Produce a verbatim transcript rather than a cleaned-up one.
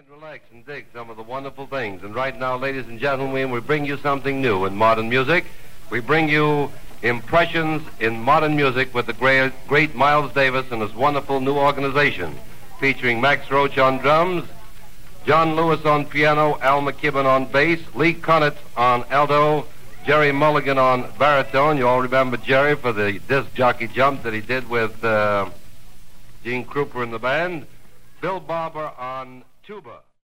relax and dig some of the wonderful things. And right now, ladies and gentlemen, we bring you something new in modern music. We bring you Impressions in Modern Music with the great, great Miles Davis and his wonderful new organization, featuring Max Roach on drums, John Lewis on piano, Al McKibben on bass, Lee Conant on alto, Jerry Mulligan on baritone. You all remember Jerry for the disc jockey jump that he did with uh, Gene Krupa in the band. Bill Barber on tuba.